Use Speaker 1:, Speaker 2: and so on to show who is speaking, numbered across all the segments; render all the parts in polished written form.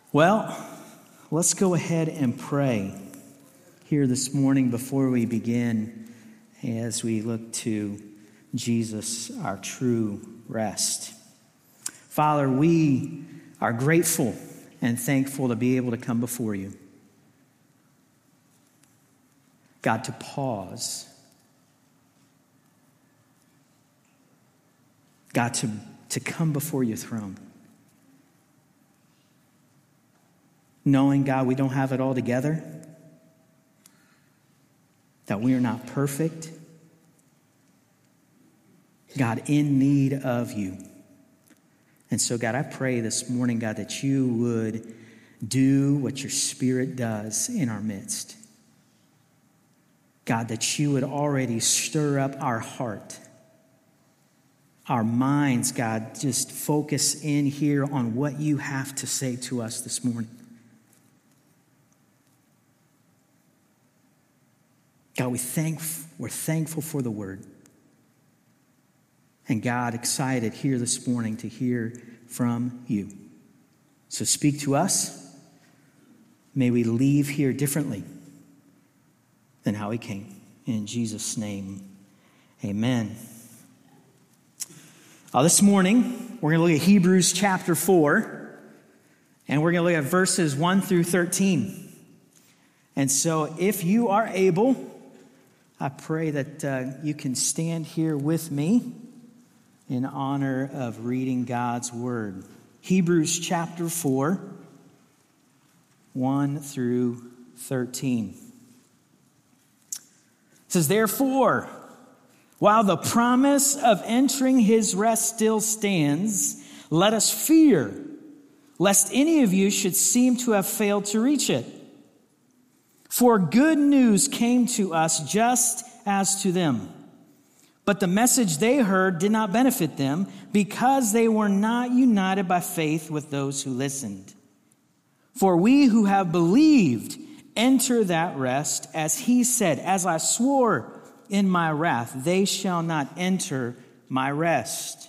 Speaker 1: Well, let's go ahead and pray here this morning before we begin as we look to Jesus, our true rest. Father, we are grateful and thankful to be able to come before you. God, to pause. God, to come before your throne. Knowing, God, we don't have it all together. That we are not perfect. God, in need of you. And so, God, I pray this morning, God, that you would do what your Spirit does in our midst. God, that you would already stir up our heart, our minds, God, just focus in here on what you have to say to us this morning. God, we're thankful for the word. And God, excited here this morning to hear from you. So speak to us. May we leave here differently than how we came. In Jesus' name, amen. This morning, we're going to look at Hebrews chapter 4. And we're going to look at verses 1 through 13. And so if you are able, I pray that you can stand here with me in honor of reading God's word. Hebrews chapter 4, 1 through 13. It says, "Therefore, while the promise of entering his rest still stands, let us fear, lest any of you should seem to have failed to reach it. For good news came to us just as to them. But the message they heard did not benefit them because they were not united by faith with those who listened. For we who have believed enter that rest, as he said, as I swore in my wrath, they shall not enter my rest.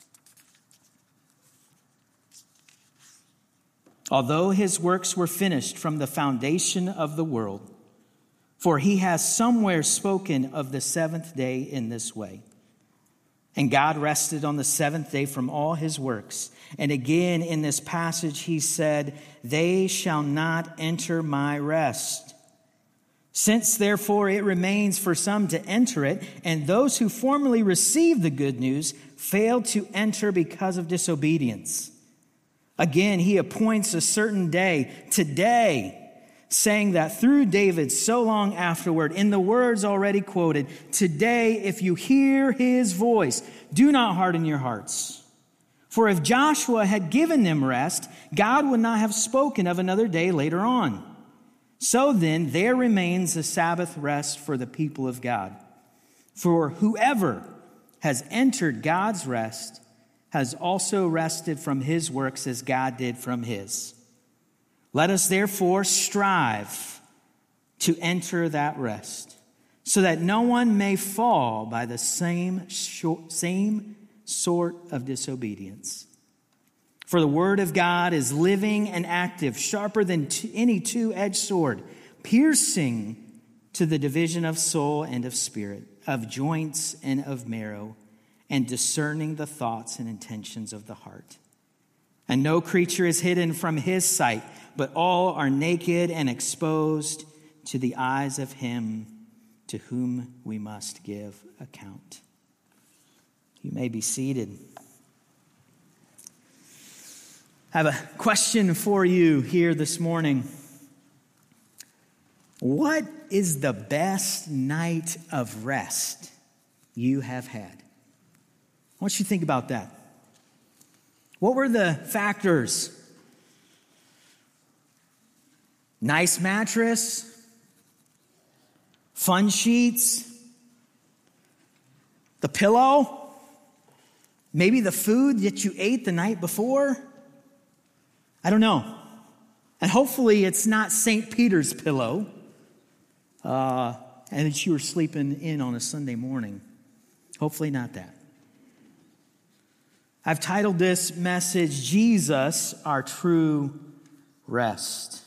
Speaker 1: Although his works were finished from the foundation of the world, for he has somewhere spoken of the seventh day in this way. And God rested on the seventh day from all his works. And again in this passage he said, they shall not enter my rest. Since therefore it remains for some to enter it, and those who formerly received the good news failed to enter because of disobedience. Again, he appoints a certain day, today, saying that through David so long afterward, in the words already quoted, today, if you hear his voice, do not harden your hearts. For if Joshua had given them rest, God would not have spoken of another day later on. So then, there remains a Sabbath rest for the people of God. For whoever has entered God's rest has also rested from his works as God did from his. Let us therefore strive to enter that rest, so that no one may fall by the same sort of disobedience. For the word of God is living and active, sharper than any two-edged sword, piercing to the division of soul and of spirit, of joints and of marrow, and discerning the thoughts and intentions of the heart. And no creature is hidden from his sight, but all are naked and exposed to the eyes of him to whom we must give account." You may be seated. I have a question for you here this morning. What is the best night of rest you have had? I want you to think about that. What were the factors? Nice mattress, fun sheets, the pillow, maybe the food that you ate the night before. I don't know. And hopefully it's not St. Peter's pillow and that you were sleeping in on a Sunday morning. Hopefully not that. I've titled this message, Jesus, Our True rest.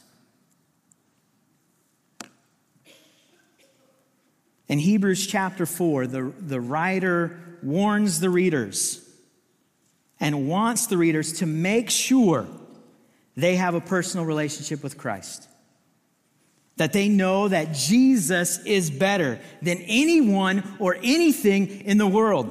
Speaker 1: In Hebrews chapter 4, the writer warns the readers and wants the readers to make sure they have a personal relationship with Christ. That they know that Jesus is better than anyone or anything in the world.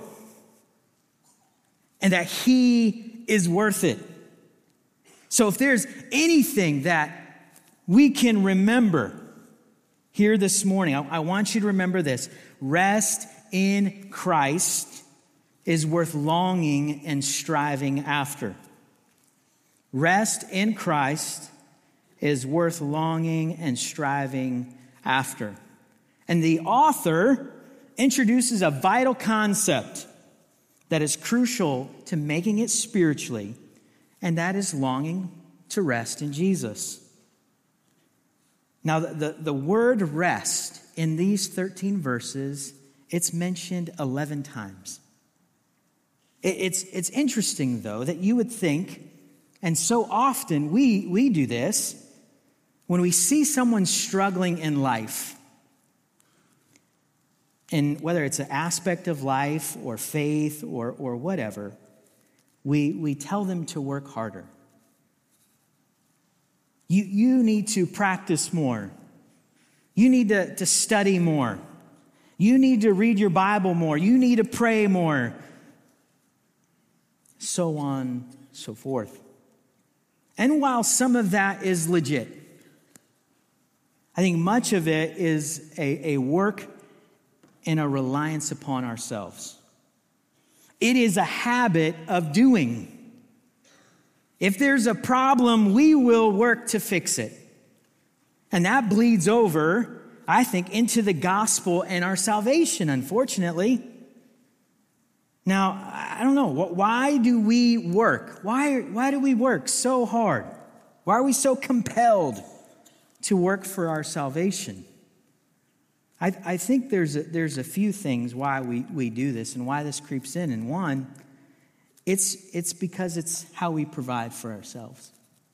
Speaker 1: And that he is worth it. So if there's anything that we can remember here this morning, I want you to remember this. Rest in Christ is worth longing and striving after. Rest in Christ is worth longing and striving after. And the author introduces a vital concept that is crucial to making it spiritually, and that is longing to rest in Jesus. Now, the word rest in these 13 verses, it's mentioned 11 times. It's interesting, though, that you would think, and so often we do this, when we see someone struggling in life, and whether it's an aspect of life or faith or whatever, we tell them to work harder. You need to practice more. You need to study more. You need to read your Bible more. You need to pray more. So on, so forth. And while some of that is legit, I think much of it is a work and a reliance upon ourselves. It is a habit of doing. If there's a problem, we will work to fix it. And that bleeds over, I think, into the gospel and our salvation, unfortunately. Now, I don't know. Why do we work? Why do we work so hard? Why are we so compelled to work for our salvation? I think there's a few things why we do this and why this creeps in. And one, it's because it's how we provide for ourselves.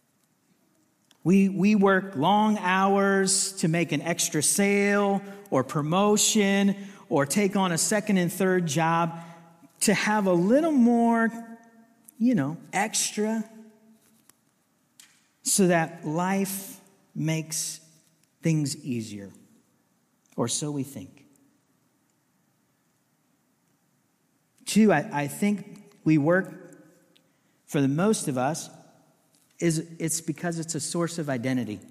Speaker 1: We work long hours to make an extra sale or promotion or take on a second and third job to have a little more, extra so that life makes things easier. Or so we think. Two, I think we work, for the most of us, it's because it's a source of identity.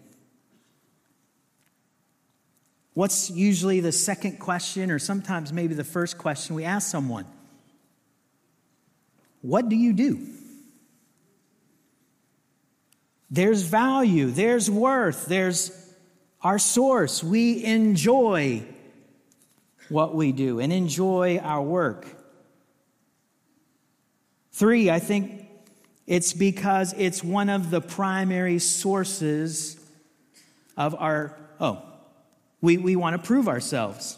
Speaker 1: What's usually the second question, or sometimes maybe the first question we ask someone? What do you do? There's value, there's worth, there's our source. We enjoy what we do and enjoy our work. Three, I think it's because it's one of the primary sources of we want to prove ourselves.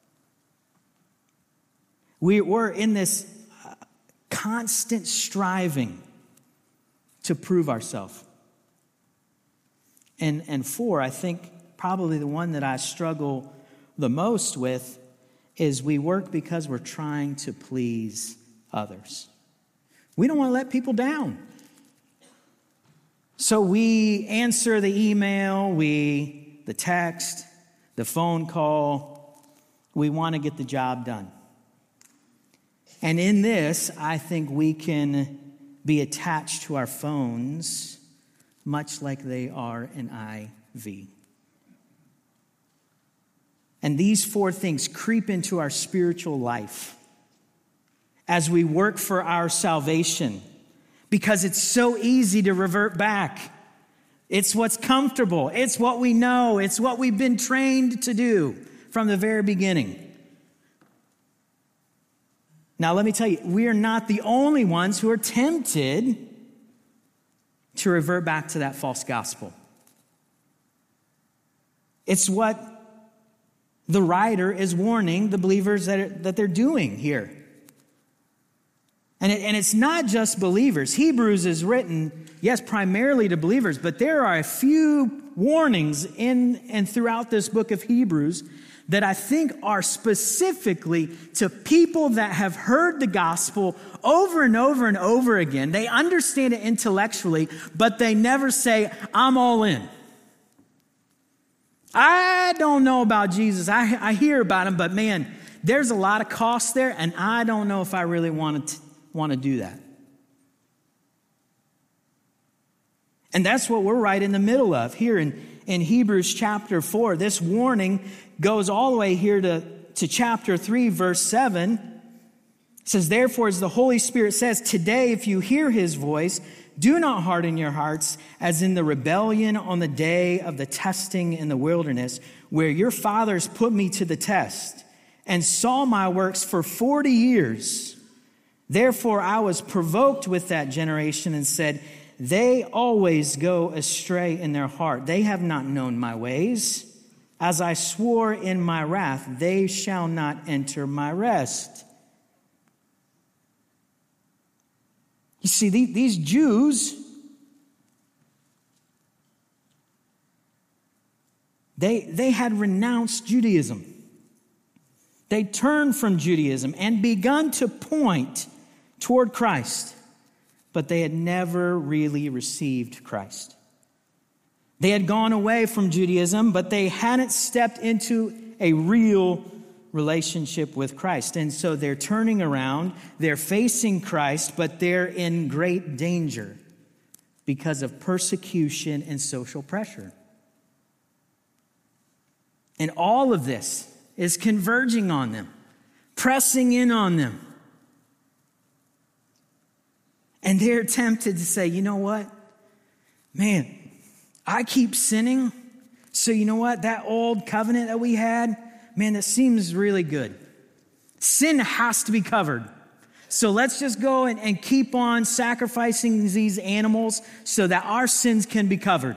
Speaker 1: We're in this constant striving to prove ourselves. And four, I think probably the one that I struggle the most with is we work because we're trying to please others. We don't want to let people down. So we answer the email, the text, the phone call. We want to get the job done. And in this, I think we can be attached to our phones much like they are an IV. And these four things creep into our spiritual life as we work for our salvation, because it's so easy to revert back. It's what's comfortable. It's what we know. It's what we've been trained to do from the very beginning. Now, let me tell you, we are not the only ones who are tempted to revert back to that false gospel. It's what the writer is warning the believers that they're doing here. And it's not just believers. Hebrews is written, yes, primarily to believers, but there are a few warnings in and throughout this book of Hebrews that I think are specifically to people that have heard the gospel over and over and over again. They understand it intellectually, but they never say, I'm all in. I don't know about Jesus. I hear about him, but man, there's a lot of cost there, and I don't know if I really want to do that. And that's what we're right in the middle of here in Hebrews chapter 4. This warning goes all the way here to chapter 3, verse 7. It says, therefore, as the Holy Spirit says, today, if you hear his voice, do not harden your hearts as in the rebellion on the day of the testing in the wilderness, where your fathers put me to the test and saw my works for 40 years. Therefore, I was provoked with that generation and said, they always go astray in their heart. They have not known my ways. As I swore in my wrath, they shall not enter my rest. You see, these Jews, they had renounced Judaism. They turned from Judaism and begun to point toward Christ, but they had never really received Christ. They had gone away from Judaism, but they hadn't stepped into a real relationship with Christ. And so they're turning around, they're facing Christ, but they're in great danger because of persecution and social pressure. And all of this is converging on them, pressing in on them. And they're tempted to say, you know what? Man, I keep sinning. So you know what? That old covenant that we had, man, that seems really good. Sin has to be covered. So let's just go and keep on sacrificing these animals so that our sins can be covered.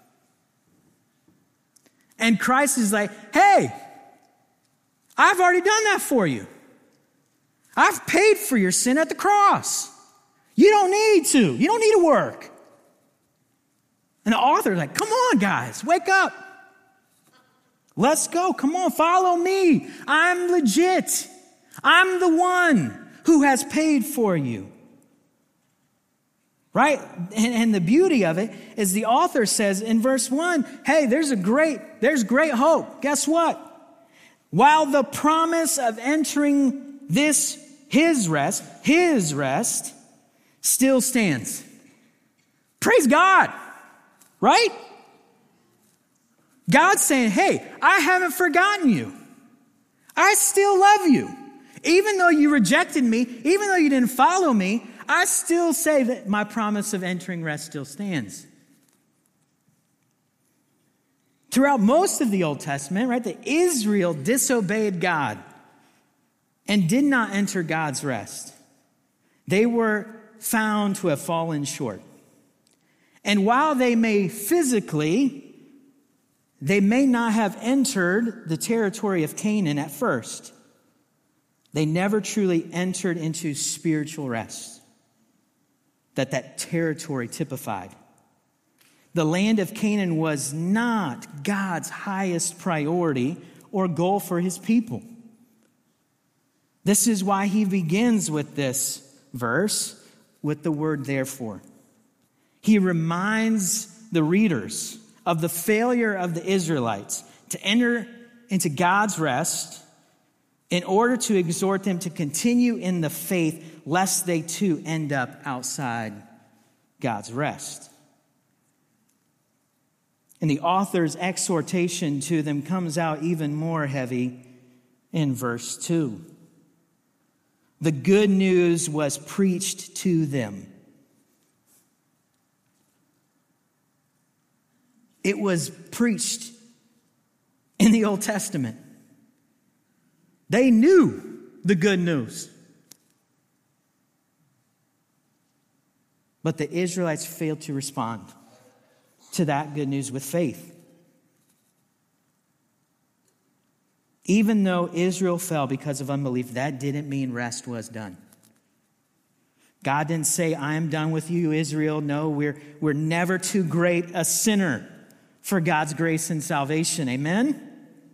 Speaker 1: And Christ is like, hey, I've already done that for you. I've paid for your sin at the cross. You don't need to. You don't need to work. And the author's like, come on, guys, wake up. Let's go. Come on, follow me. I'm legit. I'm the one who has paid for you. Right? And the beauty of it is the author says in verse 1, hey, there's great hope. Guess what? While the promise of entering his rest, still stands. Praise God. Right? God's saying, hey, I haven't forgotten you. I still love you. Even though you rejected me, even though you didn't follow me, I still say that my promise of entering rest still stands. Throughout most of the Old Testament, right, that Israel disobeyed God and did not enter God's rest. They were found to have fallen short. And while they may not have entered the territory of Canaan at first, they never truly entered into spiritual rest that territory typified. The land of Canaan was not God's highest priority or goal for his people. This is why he begins with this verse with the word therefore. He reminds the readers of the failure of the Israelites to enter into God's rest in order to exhort them to continue in the faith, lest they too end up outside God's rest. And the author's exhortation to them comes out even more heavy in verse 2. The good news was preached to them. It was preached in the Old Testament. They knew the good news. But the Israelites failed to respond to that good news with faith. Even though Israel fell because of unbelief, that didn't mean rest was done. God didn't say, I am done with you, Israel. No, we're never too great a sinner for God's grace and salvation. Amen?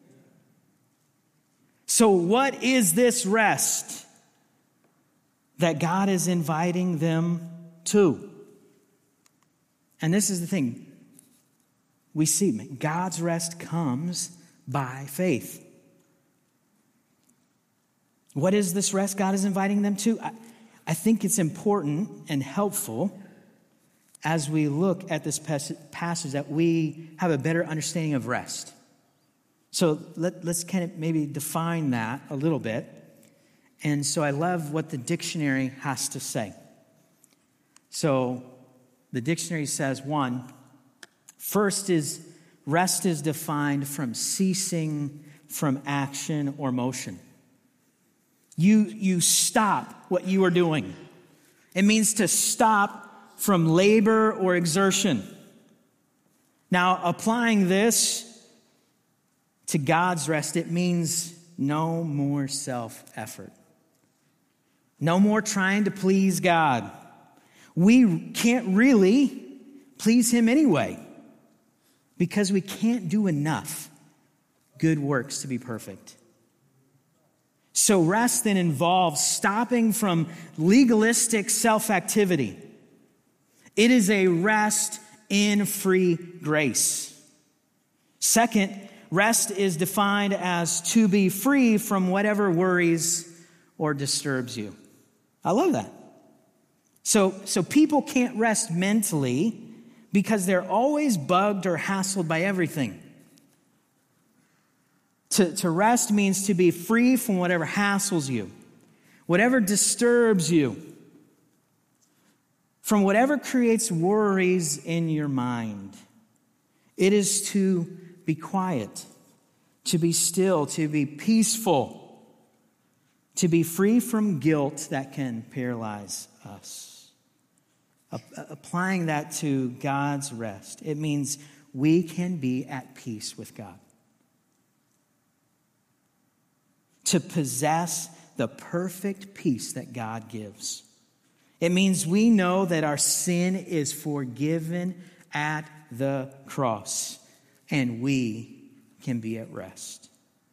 Speaker 1: So what is this rest that God is inviting them to? And this is the thing. We see God's rest comes by faith. What is this rest God is inviting them to? I think it's important and helpful as we look at this passage that we have a better understanding of rest. So let's kind of maybe define that a little bit. And so I love what the dictionary has to say. So the dictionary says, first is rest is defined from ceasing from action or motion. You stop what you are doing. It means to stop from labor or exertion. Now, applying this to God's rest, it means no more self-effort. No more trying to please God. We can't really please Him anyway because we can't do enough good works to be perfect. So rest then involves stopping from legalistic self-activity. It is a rest in free grace. Second, rest is defined as to be free from whatever worries or disturbs you. I love that. So people can't rest mentally because they're always bugged or hassled by everything. To rest means to be free from whatever hassles you, whatever disturbs you, from whatever creates worries in your mind. It is to be quiet, to be still, to be peaceful, to be free from guilt that can paralyze us. Applying that to God's rest, it means we can be at peace with God. To possess the perfect peace that God gives. It means we know that our sin is forgiven at the cross, and we can be at rest.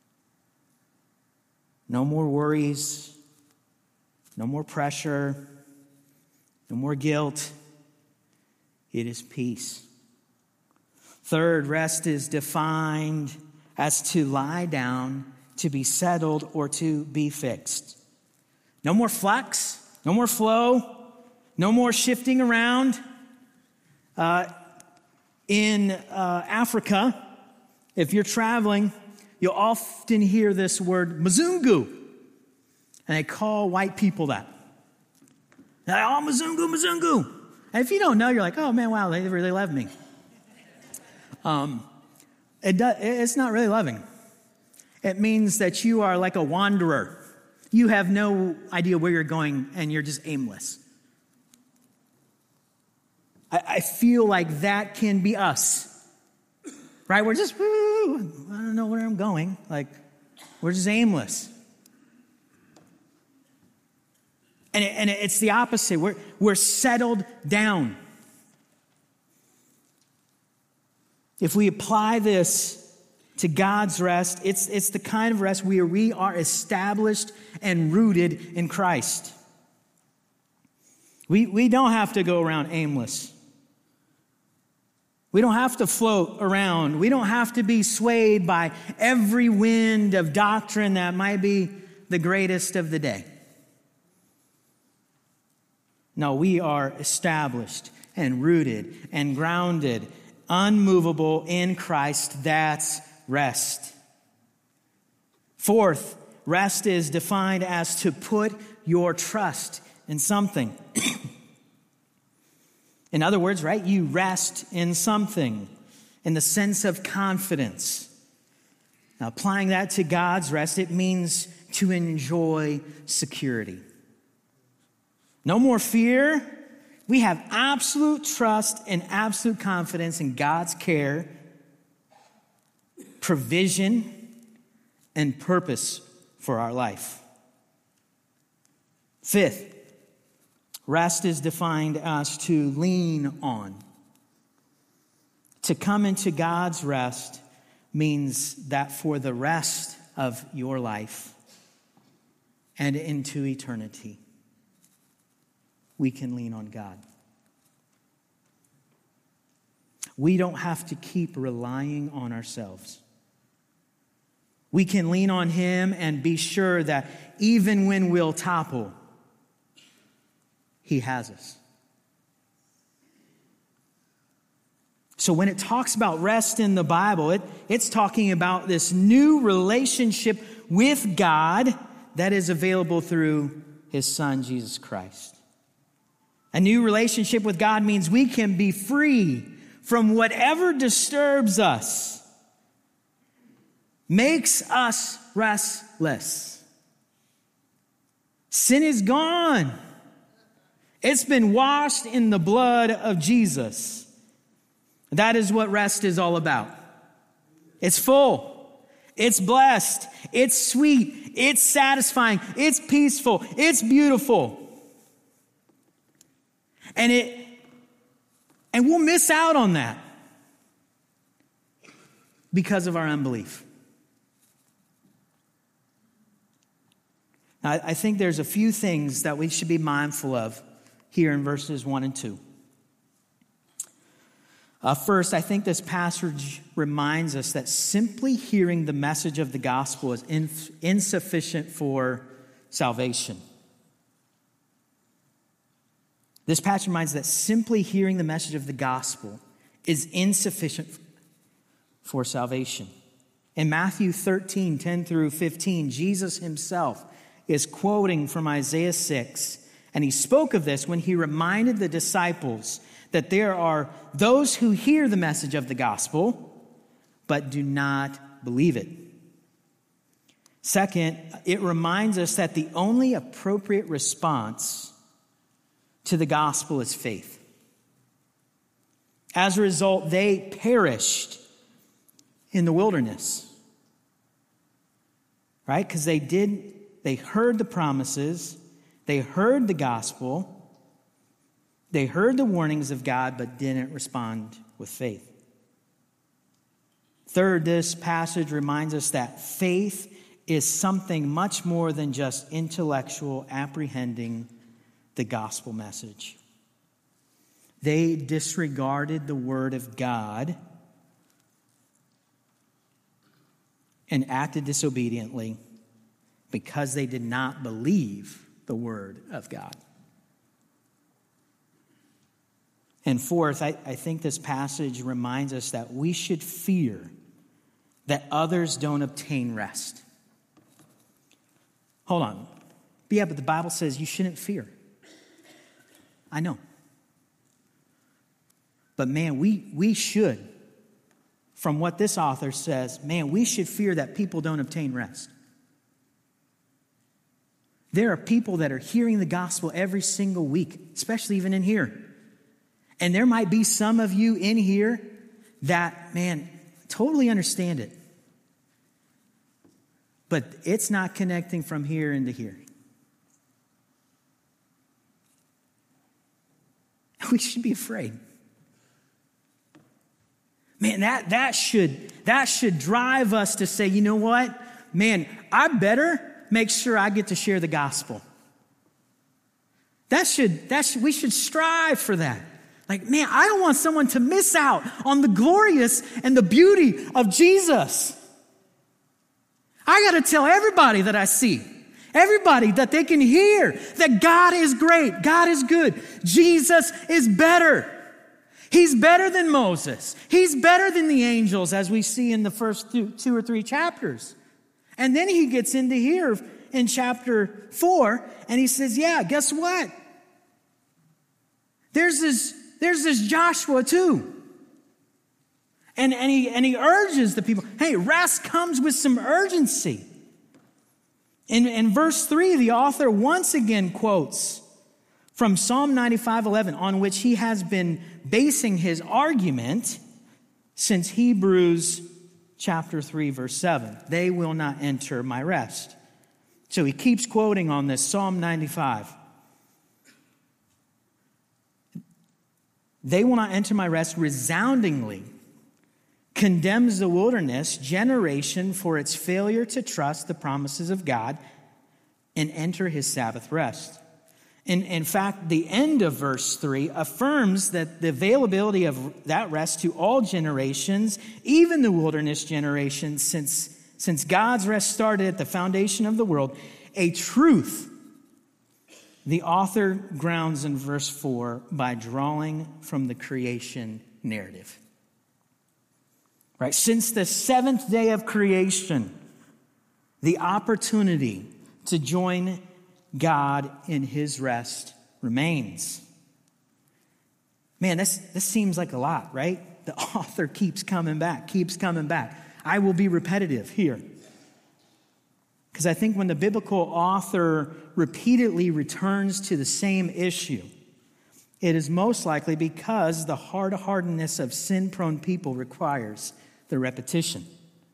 Speaker 1: No more worries, no more pressure, no more guilt. It is peace. Third, rest is defined as to lie down, to be settled, or to be fixed. No more flex, no more flow, no more shifting around. In Africa, if you're traveling, you'll often hear this word, Mzungu. And they call white people that. They're like, oh, Mzungu, Mzungu. And if you don't know, you're like, oh, man, wow, they really love me. It's not really loving. It means that you are like a wanderer. You have no idea where you're going, and you're just aimless. I feel like that can be us. Right? We're just, I don't know where I'm going. Like, we're just aimless. And it's the opposite. We're settled down. If we apply this to God's rest, it's the kind of rest where we are established and rooted in Christ. We don't have to go around aimless. We don't have to float around. We don't have to be swayed by every wind of doctrine that might be the greatest of the day. No, we are established and rooted and grounded, unmovable in Christ. That's rest. Fourth, rest is defined as to put your trust in something. In other words, right, you rest in something in the sense of confidence. Now, applying that to God's rest, it means to enjoy security. No more fear. We have absolute trust and absolute confidence in God's care, provision, and purpose for our life. Fifth, Rest is defined as to lean on. To come into God's rest means that for the rest of your life and into eternity, we can lean on God. We don't have to keep relying on ourselves. We can lean on Him and be sure that even when we'll topple, He has us. So when it talks about rest in the Bible, it's talking about this new relationship with God that is available through His Son, Jesus Christ. A new relationship with God means we can be free from whatever disturbs us, makes us restless. Sin is gone. It's been washed in the blood of Jesus. That is what rest is all about. It's full. It's blessed. It's sweet. It's satisfying. It's peaceful. It's beautiful. And we'll miss out on that because of our unbelief. Now, I think there's a few things that we should be mindful of here in verses 1 and 2. First, I think this passage reminds us that simply hearing the message of the gospel is insufficient for salvation. This passage reminds us that simply hearing the message of the gospel is insufficient for salvation. In Matthew 13, 10 through 15, Jesus himself is quoting from Isaiah 6, and he spoke of this when he reminded the disciples that there are those who hear the message of the gospel, but do not believe it. Second, it reminds us that the only appropriate response to the gospel is faith. As a result, they perished in the wilderness. Right? Because they heard the promises, they heard the gospel, they heard the warnings of God, but didn't respond with faith. Third, this passage reminds us that faith is something much more than just intellectual apprehending the gospel message. They disregarded the word of God and acted disobediently because they did not believe the word of God. And fourth, I think this passage reminds us that we should fear that others don't obtain rest. Hold on. Yeah, but the Bible says you shouldn't fear. I know. But man, we should, from what this author says, man, we should fear that people don't obtain rest. There are people that are hearing the gospel every single week, especially even in here. And there might be some of you in here that, man, totally understand it. But it's not connecting from here into here. We should be afraid. Man, that should drive us to say, you know what? Man, I better make sure I get to share the gospel. We should strive for that. Like, man, I don't want someone to miss out on the glorious and the beauty of Jesus. I got to tell everybody that I see, everybody that they can hear that God is great, God is good, Jesus is better. He's better than Moses. He's better than the angels, as we see in the first two or three chapters. And then he gets into here in chapter 4, and he says, yeah, guess what? There's this Joshua too. And he urges the people, hey, rest comes with some urgency. In verse 3, the author once again quotes from Psalm 95:11, on which he has been basing his argument since Hebrews chapter 3, verse 7. They will not enter my rest. So he keeps quoting on this Psalm 95. they will not enter my rest resoundingly condemns the wilderness generation for its failure to trust the promises of God and enter his Sabbath rest. In fact, the end of verse 3 affirms that the availability of that rest to all generations, even the wilderness generation, since God's rest started at the foundation of the world, a truth the author grounds in verse 4 by drawing from the creation narrative. Right? Since the seventh day of creation, the opportunity to join God in his rest remains. Man, this seems like a lot, right? The author keeps coming back. I will be repetitive here. Because I think when the biblical author repeatedly returns to the same issue, it is most likely because the hard-hardness of sin-prone people requires the repetition.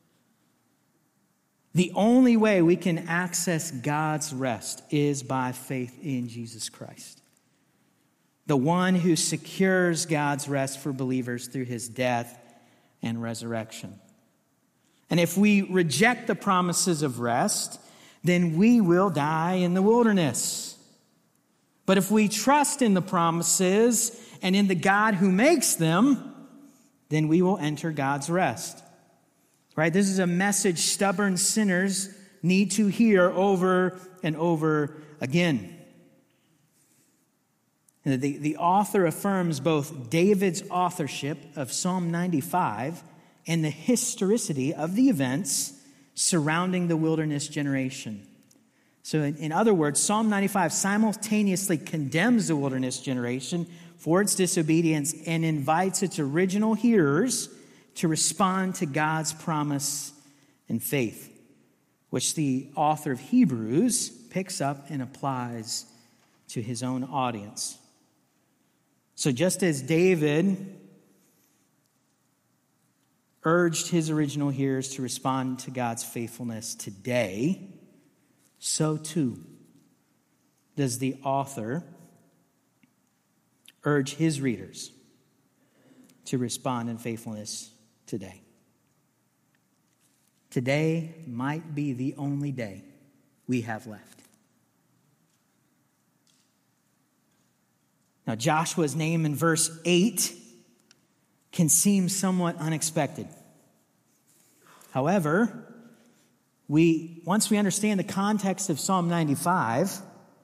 Speaker 1: The only way we can access God's rest is by faith in Jesus Christ, the one who secures God's rest for believers through his death and resurrection. And if we reject the promises of rest, then we will die in the wilderness. But if we trust in the promises and in the God who makes them, then we will enter God's rest. Right? This is a message stubborn sinners need to hear over and over again. And the author affirms both David's authorship of Psalm 95 and the historicity of the events surrounding the wilderness generation. So in other words, Psalm 95 simultaneously condemns the wilderness generation for its disobedience and invites its original hearers to respond to God's promise and faith, which the author of Hebrews picks up and applies to his own audience. So just as David urged his original hearers to respond to God's faithfulness today, so too does the author urge his readers to respond in faithfulness today. Today might be the only day we have left. Now, Joshua's name in verse 8 can seem somewhat unexpected. However, once we understand the context of Psalm 95,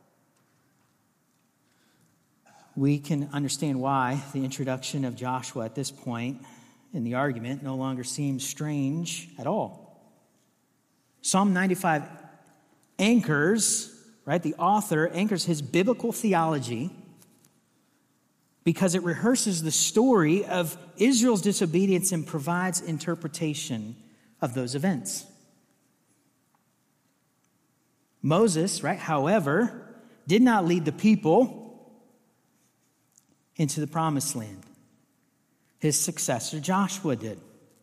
Speaker 1: we can understand why the introduction of Joshua at this point in the argument no longer seems strange at all. Psalm 95 anchors, right? The author anchors his biblical theology because it rehearses the story of Israel's disobedience and provides interpretation of those events. Moses, right, however, did not lead the people into the promised land. His successor, Joshua, did.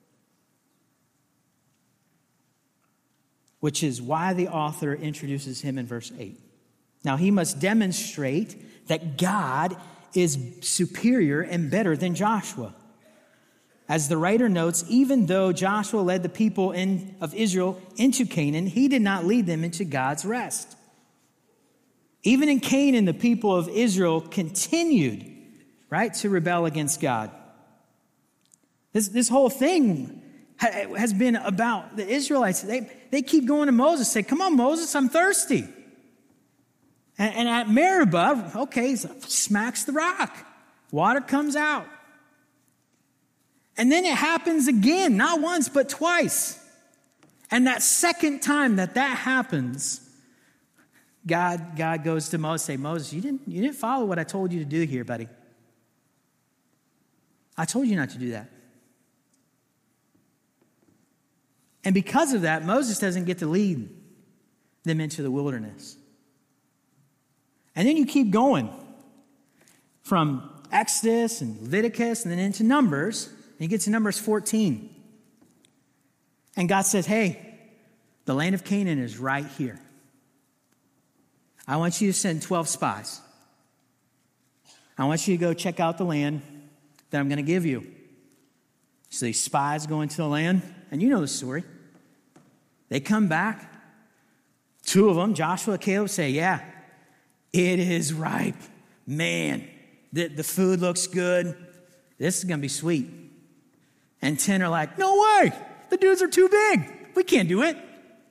Speaker 1: Which is why the author introduces him in verse 8. Now, he must demonstrate that God is superior and better than Joshua. As the writer notes, even though Joshua led the people of Israel into Canaan, he did not lead them into God's rest. Even in Canaan, the people of Israel continued, right, to rebel against God. This whole thing has been about the Israelites. They keep going to Moses, say, "Come on, Moses, I'm thirsty." And at Meribah, okay, smacks the rock. Water comes out. And then it happens again, not once, but twice. And that second time that happens, God goes to Moses, say, "Moses, you didn't follow what I told you to do here, buddy. I told you not to do that." And because of that, Moses doesn't get to lead them into the wilderness. And then you keep going from Exodus and Leviticus and then into Numbers. And you get to Numbers 14. And God says, "Hey, the land of Canaan is right here. I want you to send 12 spies. I want you to go check out the land. that I'm going to give you. So these spies go into the land, and you know the story. They come back. Two of them, Joshua and Caleb, say, yeah, it is ripe. Man, the food looks good. This is going to be sweet. And 10 are like, no way. The dudes are too big. We can't do it.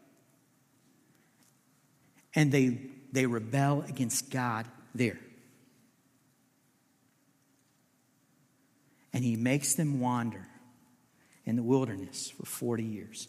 Speaker 1: And they rebel against God there. And he makes them wander in the wilderness for 40 years.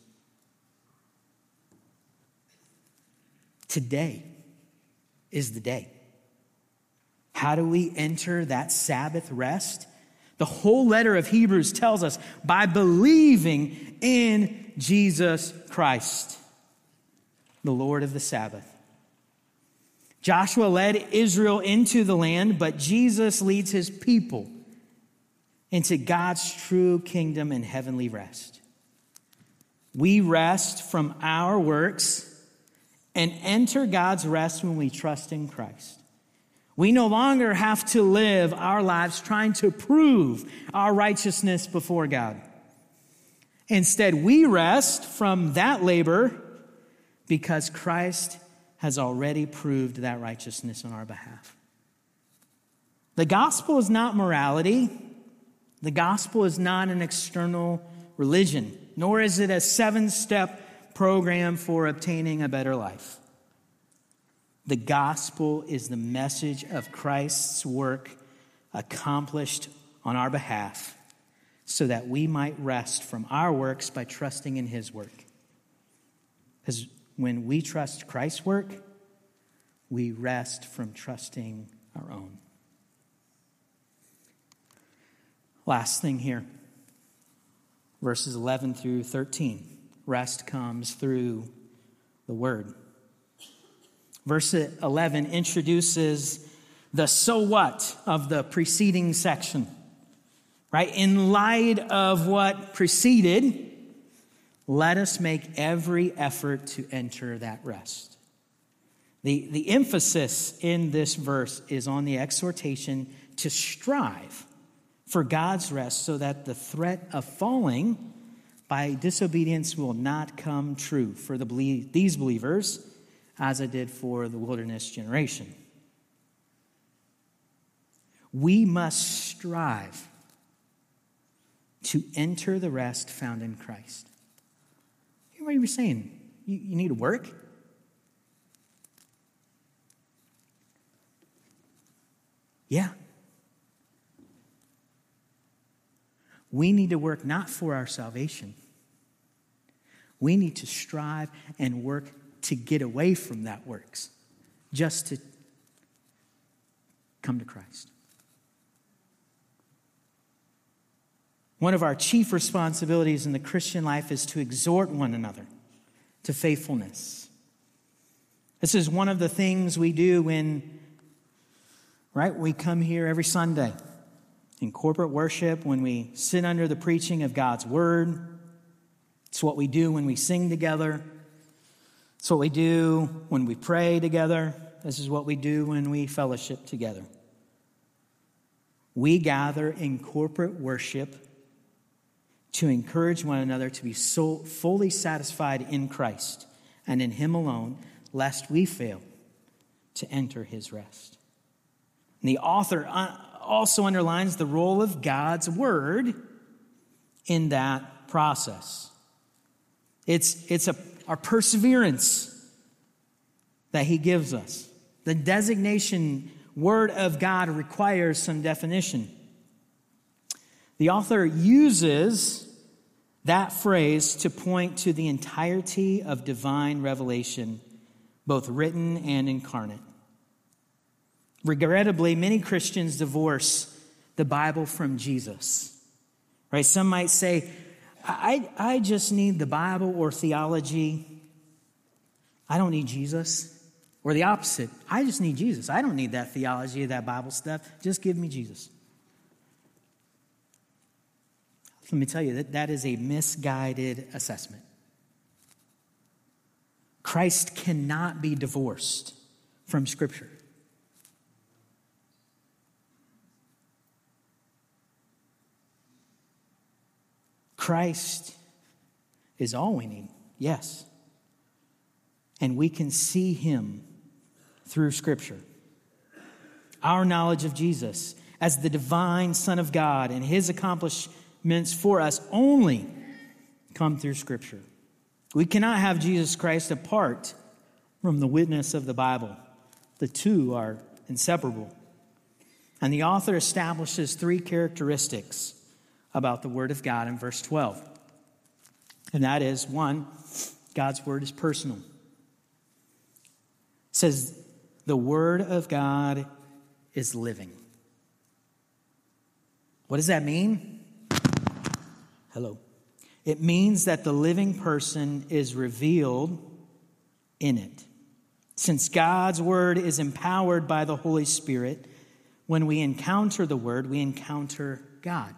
Speaker 1: Today is the day. How do we enter that Sabbath rest? The whole letter of Hebrews tells us by believing in Jesus Christ, the Lord of the Sabbath. Joshua led Israel into the land, but Jesus leads his people into God's true kingdom and heavenly rest. We rest from our works and enter God's rest when we trust in Christ. We no longer have to live our lives trying to prove our righteousness before God. Instead, we rest from that labor because Christ has already proved that righteousness on our behalf. The gospel is not morality. The gospel is not an external religion, nor is it a 7-step program for obtaining a better life. The gospel is the message of Christ's work accomplished on our behalf so that we might rest from our works by trusting in his work. Because when we trust Christ's work, we rest from trusting our own. Last thing here, verses 11 through 13. Rest comes through the word. Verse 11 introduces the so what of the preceding section. Right? In light of what preceded, let us make every effort to enter that rest. The emphasis in this verse is on the exhortation to strive for God's rest so that the threat of falling by disobedience will not come true for these believers as it did for the wilderness generation. We must strive to enter the rest found in Christ. You know what you were saying? You need to work? Yeah. We need to work not for our salvation. We need to strive and work to get away from that works, just to come to Christ. One of our chief responsibilities in the Christian life is to exhort one another to faithfulness. This is one of the things we do when, we come here every Sunday in corporate worship, when we sit under the preaching of God's word. It's what we do when we sing together. It's what we do when we pray together. This is what we do when we fellowship together. We gather in corporate worship to encourage one another to be so fully satisfied in Christ and in him alone, lest we fail to enter his rest. And the author also underlines the role of God's word in that process. It's our perseverance that he gives us. The designation word of God requires some definition. The author uses that phrase to point to the entirety of divine revelation, both written and incarnate. Regrettably, many Christians divorce the Bible from Jesus. Right? Some might say, I just need the Bible or theology. I don't need Jesus. Or the opposite. I just need Jesus. I don't need that theology or that Bible stuff. Just give me Jesus. Let me tell you that is a misguided assessment. Christ cannot be divorced from Scripture. Christ is all we need, yes. And we can see him through Scripture. Our knowledge of Jesus as the divine Son of God and his accomplishments for us only come through Scripture. We cannot have Jesus Christ apart from the witness of the Bible. The two are inseparable. And the author establishes three characteristics about the Word of God in verse 12. And that is, one, God's Word is personal. It says, the Word of God is living. What does that mean? Hello. It means that the living person is revealed in it. Since God's Word is empowered by the Holy Spirit, when we encounter the Word, we encounter God.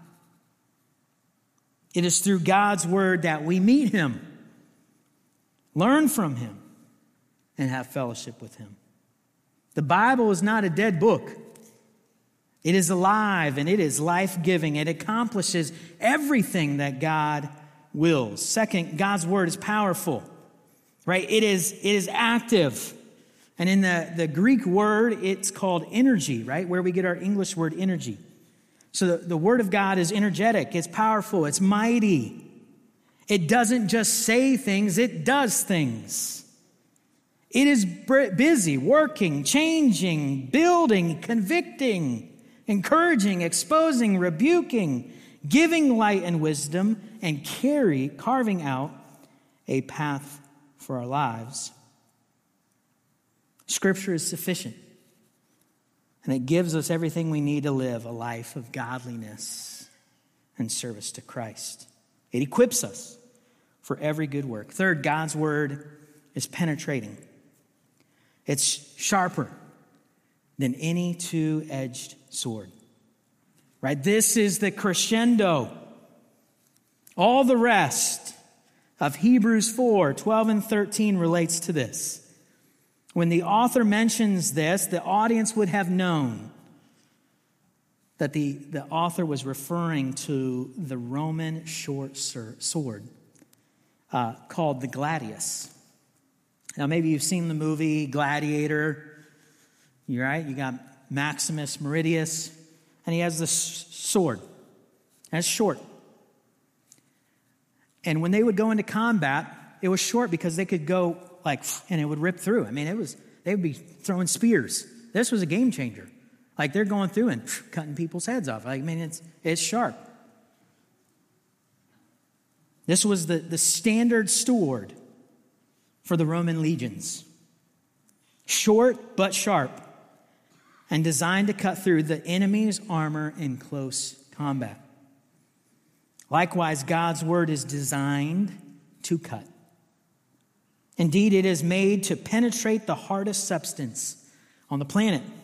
Speaker 1: It is through God's Word that we meet him, learn from him, and have fellowship with him. The Bible is not a dead book. It is alive and it is life-giving. It accomplishes everything that God wills. Second, God's Word is powerful, right? It is active. And in the Greek word, it's called energy, right? Where we get our English word energy. So the Word of God is energetic, it's powerful, it's mighty. It doesn't just say things, it does things. It is busy, working, changing, building, convicting, encouraging, exposing, rebuking, giving light and wisdom, and carving out a path for our lives. Scripture is sufficient. And it gives us everything we need to live a life of godliness and service to Christ. It equips us for every good work. Third, God's Word is penetrating. It's sharper than any two-edged sword. Right? This is the crescendo. All the rest of Hebrews 4, 12 and 13 relates to this. When the author mentions this, the audience would have known that the author was referring to the Roman short sword called the gladius. Now, maybe you've seen the movie Gladiator. You're right. You got Maximus Meridius, and he has this sword, and it's short. And when they would go into combat, it was short because they could go and it would rip through. I mean, they would be throwing spears. This was a game changer. Like they're going through and cutting people's heads off. I mean, it's sharp. This was the standard sword for the Roman legions. Short but sharp, and designed to cut through the enemy's armor in close combat. Likewise, God's Word is designed to cut. Indeed, it is made to penetrate the hardest substance on the planet. You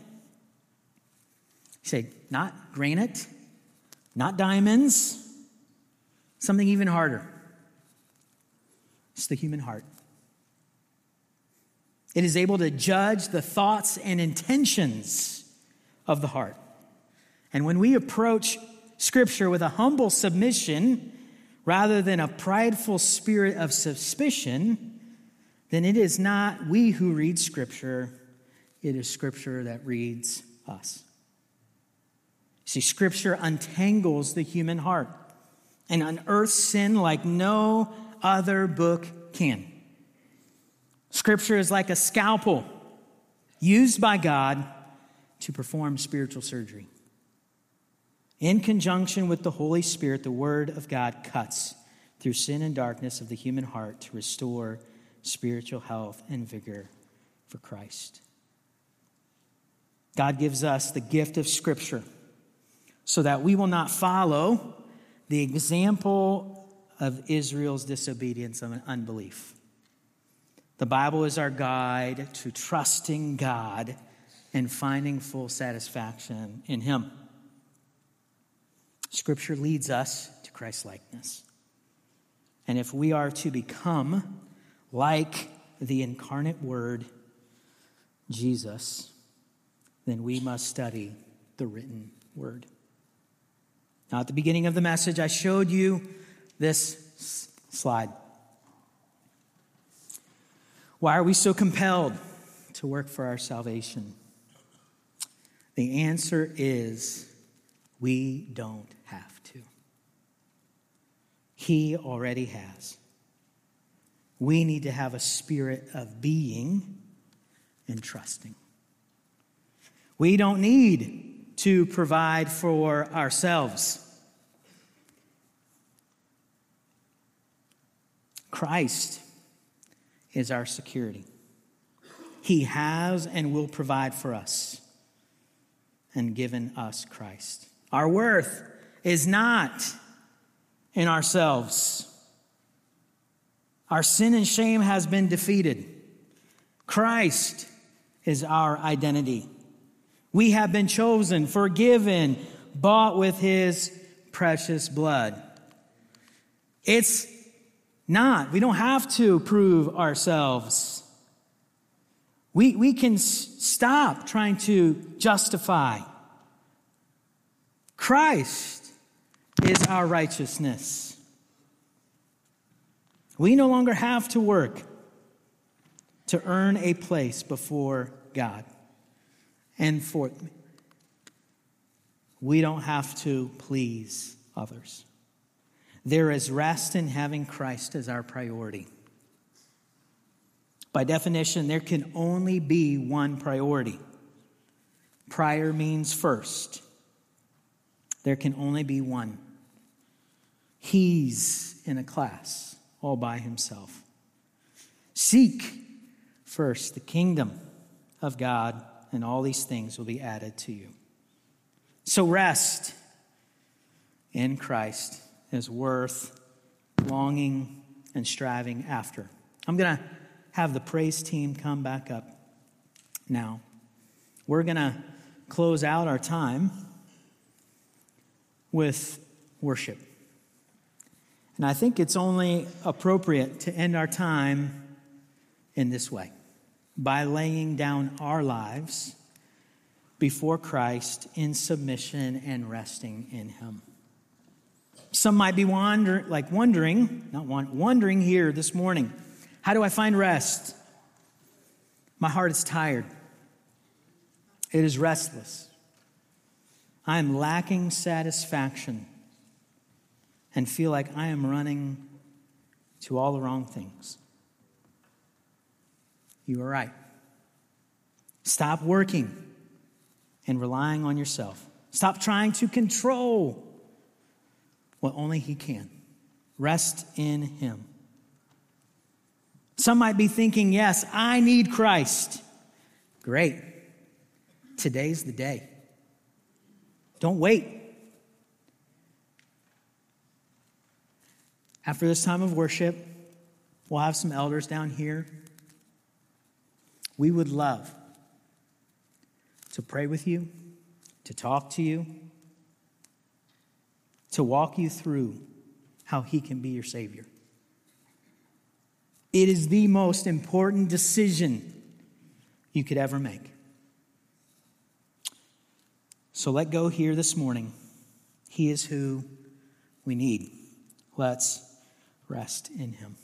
Speaker 1: say, not granite, not diamonds, something even harder. It's the human heart. It is able to judge the thoughts and intentions of the heart. And when we approach Scripture with a humble submission rather than a prideful spirit of suspicion, then it is not we who read Scripture, it is Scripture that reads us. See, Scripture untangles the human heart and unearths sin like no other book can. Scripture is like a scalpel used by God to perform spiritual surgery. In conjunction with the Holy Spirit, the Word of God cuts through sin and darkness of the human heart to restore spiritual health and vigor for Christ. God gives us the gift of Scripture so that we will not follow the example of Israel's disobedience and unbelief. The Bible is our guide to trusting God and finding full satisfaction in Him. Scripture leads us to Christ-likeness. And if we are to become like the incarnate Word, Jesus, then we must study the written Word. Now, at the beginning of the message, I showed you this slide. Why are we so compelled to work for our salvation? The answer is we don't have to. He already has. We need to have a spirit of being and trusting. We don't need to provide for ourselves. Christ is our security. He has and will provide for us and given us Christ. Our worth is not in ourselves. Our sin and shame has been defeated. Christ is our identity. We have been chosen, forgiven, bought with his precious blood. It's not. We don't have to prove ourselves. We can stop trying to justify. Christ is our righteousness. We no longer have to work to earn a place before God. And fourth, we don't have to please others. There is rest in having Christ as our priority. By definition, there can only be one priority. Prior means first. There can only be one. He's in a class all by himself. Seek first the kingdom of God, and all these things will be added to you. So rest in Christ is worth longing and striving after. I'm going to have the praise team come back up now. We're going to close out our time with worship. And I think it's only appropriate to end our time in this way, by laying down our lives before Christ in submission and resting in him. Some might be wondering here this morning, how do I find rest? My heart is tired. It is restless. I am lacking satisfaction and feel like I am running to all the wrong things. You are right. Stop working and relying on yourself. Stop trying to control what only he can. Rest in him. Some might be thinking, yes, I need Christ. Great. Today's the day. Don't wait. After this time of worship, we'll have some elders down here. We would love to pray with you, to talk to you, to walk you through how he can be your Savior. It is the most important decision you could ever make. So let go here this morning. He is who we need. Let's rest in him.